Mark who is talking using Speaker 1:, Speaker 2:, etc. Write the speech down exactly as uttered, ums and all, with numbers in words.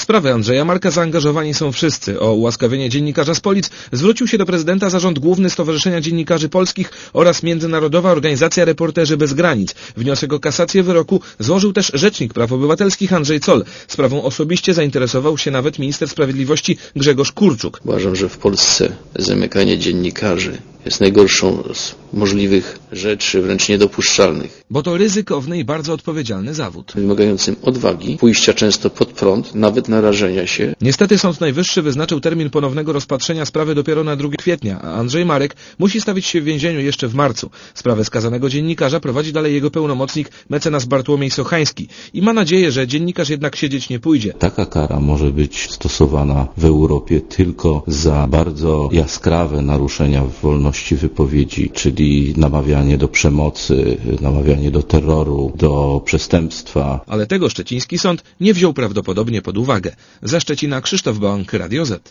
Speaker 1: sprawę Andrzeja Marka zaangażowani są wszyscy. O ułaskawienie dziennikarza z Polic zwrócił się do prezydenta Zarząd Główny Stowarzyszenia Dziennikarzy Polskich oraz Międzynarodowa Organizacja Reporterzy Bez Granic. Wniosek o kasację wyroku złożył też Rzecznik Praw Obywatelskich Andrzej Zoll. Sprawą osobiście zainteresował się nawet minister sprawiedliwości Grzegorz Kurczuk.
Speaker 2: Uważam, że w Polsce zamykanie dziennikarzy jest najgorszą z możliwych rzeczy, wręcz niedopuszczalnych.
Speaker 1: Bo to ryzykowny i bardzo odpowiedzialny zawód.
Speaker 2: Wymagającym odwagi, pójścia często pod prąd, nawet narażenia się.
Speaker 1: Niestety Sąd Najwyższy wyznaczył termin ponownego rozpatrzenia sprawy dopiero na drugiego kwietnia, a Andrzej Marek musi stawić się w więzieniu jeszcze w marcu. Sprawę skazanego dziennikarza prowadzi dalej jego pełnomocnik mecenas Bartłomiej Sochański i ma nadzieję, że dziennikarz jednak siedzieć nie pójdzie.
Speaker 3: Taka kara może być stosowana w Europie tylko za bardzo jaskrawe naruszenia wolności wypowiedzi, czyli namawianie do przemocy, namawianie do terroru, do przestępstwa.
Speaker 1: Ale tego szczeciński sąd nie wziął prawdopodobnie pod uwagę. Ze Szczecina Krzysztof Bąk, Radio Z.